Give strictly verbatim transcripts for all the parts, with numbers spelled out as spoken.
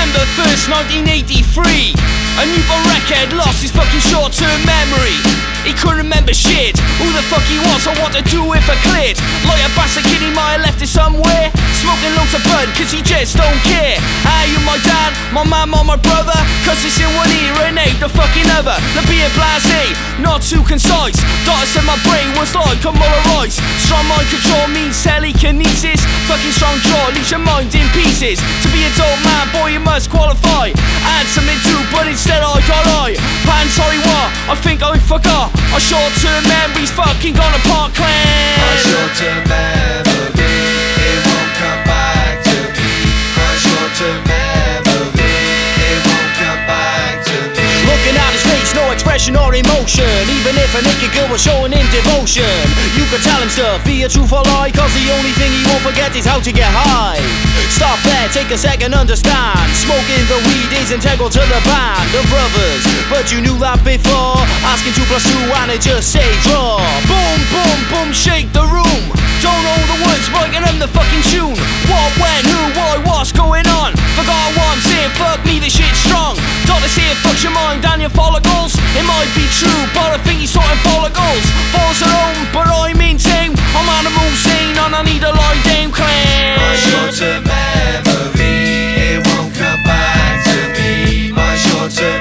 November first, nineteen eighty-three. A newborn wreckhead lost his fucking short-term memory. He couldn't remember shit, who the fuck he was or what to do if I cleared. Like a bastard kid, he might have left it somewhere, smoking loads of bud cause he just don't care. Are you my dad, my mum or my brother? Cause it's in one ear and ain't the fucking other. The being blasé, not too concise. Daughter said my brain was like a mull of rice. Strong mind control means telekinesis. Fucking strong jaw leaves your mind in pieces. To be a dope man, boy you must qualify. I had something to do but instead I got lie. Pan, sorry what, I think I forgot. My short-term memory's fucking gone apart, clan. My short-term memory, it won't come back to me. My short-term memory, it won't come back to me. Looking at his face, no expression or emotion. Even if a naked girl was showing him devotion, you could tell him stuff, be a truth or lie, cause the only thing he won't forget is how to get high. Stop there, take a second, understand. Smoking the weed is integral to the band of brothers, but you knew that before. Asking two plus two and it just say draw. Boom, boom, boom, shake the room. Don't know the words, breaking them the fucking tune. What, when, who, why, what's going on? Forgot what I'm saying, fuck me, this shit's strong. Doctor say it fucks your mind and your follicles. It might be true, but I think he's sorting follicles. Falls alone, but I maintain I'm animal sane and I need a lie down clan. My short-term memory, it won't come back to me. My short-term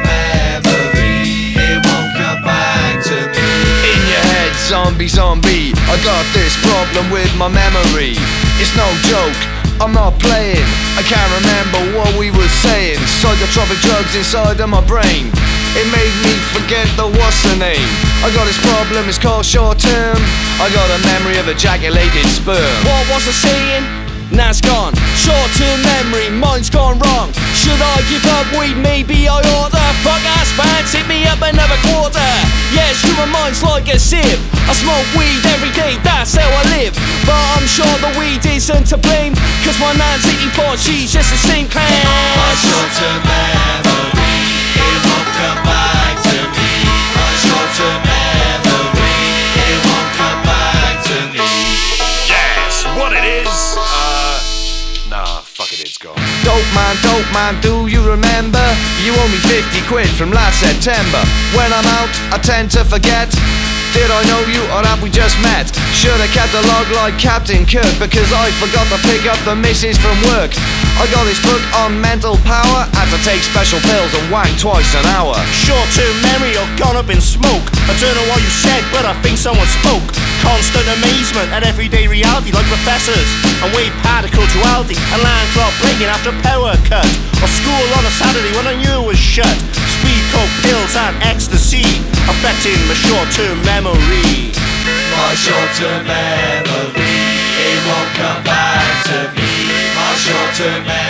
memory, it won't come back to me. In your head, zombie, zombie, I got this problem with my memory. It's no joke, I'm not playing. I can't remember what we were saying. Psychotropic drugs inside of my brain, it made me forget the what's the name. I got this problem, it's called short term. I got a memory of ejaculated sperm. What was I saying? Now it's gone. Short-term memory, mine's gone wrong. Should I give up weed? Maybe I oughta. Fuck ass pants, hit me up another quarter. Yes, human mind's like a sieve. I smoke weed every day, that's how I live. But I'm sure the weed isn't to blame, cause my nan's eighty-four, she's just the same class. My short-term memory, it won't come back to me. My short-term memory, it won't come back to me. Yes, what it is? Uh, nah, fuck it, it's gone. Dope man, dope man, do you remember? You owe me fifty quid from last September. When I'm out, I tend to forget. Did I know you or have we just met? Should've kept a log like Captain Kirk, because I forgot to pick up the missus from work. I got this book on mental power, had to take special pills and wank twice an hour. Short-term memory all gone up in smoke. I don't know what you said, but I think someone spoke. Constant amazement at everyday reality, like professors and wave particle duality, and land clock breaking after power cut, or school on a Saturday when I knew it was shut. Speed, coke, pills and ecstasy affecting my short-term memory. My short-term memory, it won't come back to me. My short-term memory.